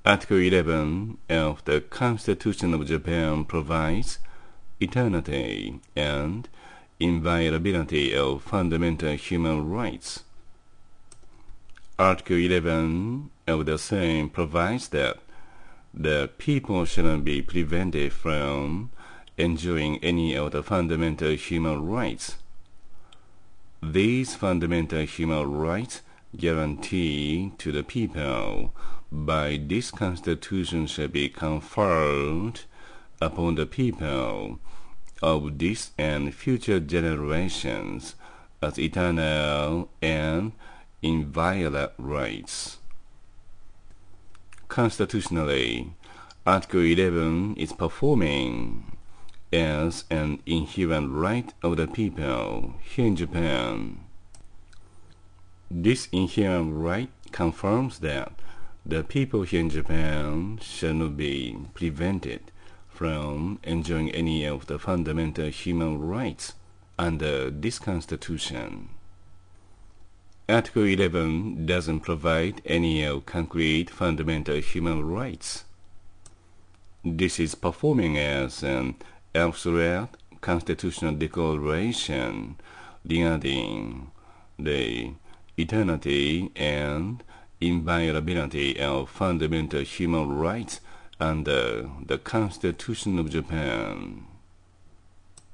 Article 11 of the Constitution of Japan provides eternity and inviolability of fundamental human rights. Article 11 of the same provides that the people shall not be prevented from enjoying any of the fundamental human rights. These fundamental human rights guaranteed to the people by this Constitution shall be conferred upon the people of this and future generations as eternal and inviolate rights. Constitutionally, Article 11 is performing as an inherent right of the people here in Japan. This inherent right confirms that the people here in Japan shall not be prevented from enjoying any of the fundamental human rights under this Constitution. Article 11 doesn't provide any concrete fundamental human rights. This is performing as an abstract constitutional declaration regarding the eternity and inviolability of fundamental human rights under the Constitution of Japan.